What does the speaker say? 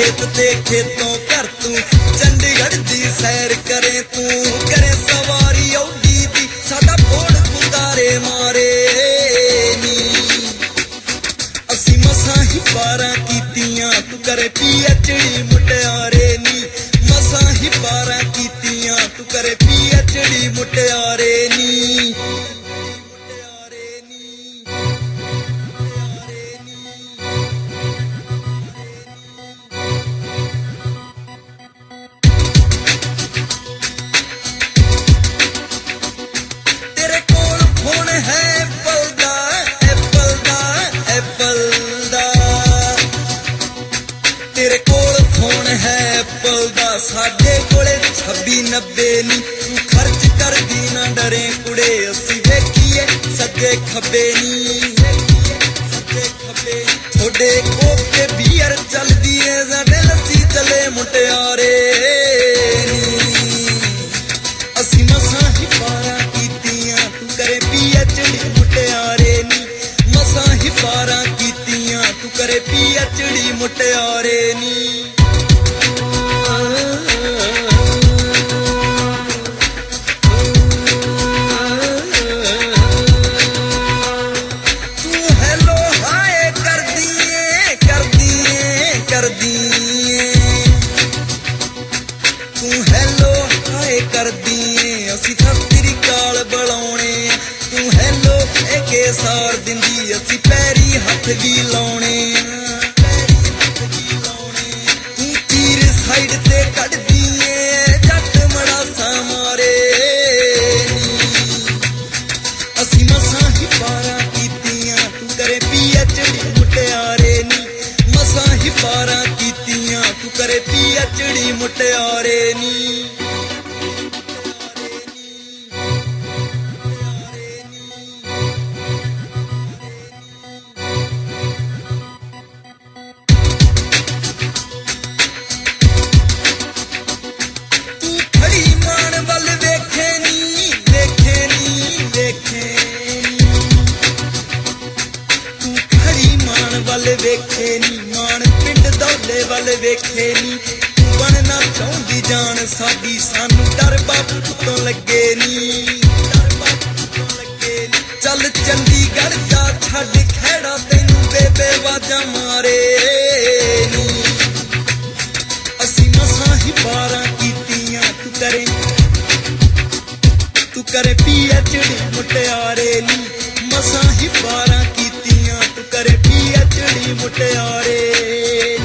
खेत ते खेतों कर तू चंडीगढ़ दी सैर करे तू करे सवारी औडी दी साडा बोड़ गुदारे मारे नी असी मसां ही 12 कीतियां तू करे PhD मुटियारे नी मसां ही 12 कीतियां तू करे PhD मुटियारे नी तेरे कोल फोन है एप्पल दा साडे कोले 2690 नी तू खर्च कर दी ना डरे कुड़े असी वेखीए सज्जे खब्बे नी थोड़े कोक ते बीयर चलदी है साडे लस्सी चले मुटियारे असी मसां ही 12 कीतियां तू करे PhD मुटियारे नी मसां ही 12 कीतियां तू करे PhD मुटियारे नी तू हेलो हाय कर दिए असी तेरी काल बुलाने तू हेलो के सार दिंदी असी पैरी हथ भी लाने तू तीर साइड ते कट दिए जट मड़ासा मारे असी मसां ही 12 कीतियां तू करे PhD मुटियारे नी मसां ही 12 कीतियां तू करे PhD मुटियारे नी वेखे नी मान पिंड दौले वाल वेखे नी बनना चाहती जान साडी सानू डर बापू तो लगे नी चल चंडीगढ़ जा छड़ खैड़ा तेनू बेबे वाजा मारे नी असी मसां ही 12 कीतियां तू करे PhD मुटियारे नी मसां ही 12 कीतियां तू करे PhD मुटियारे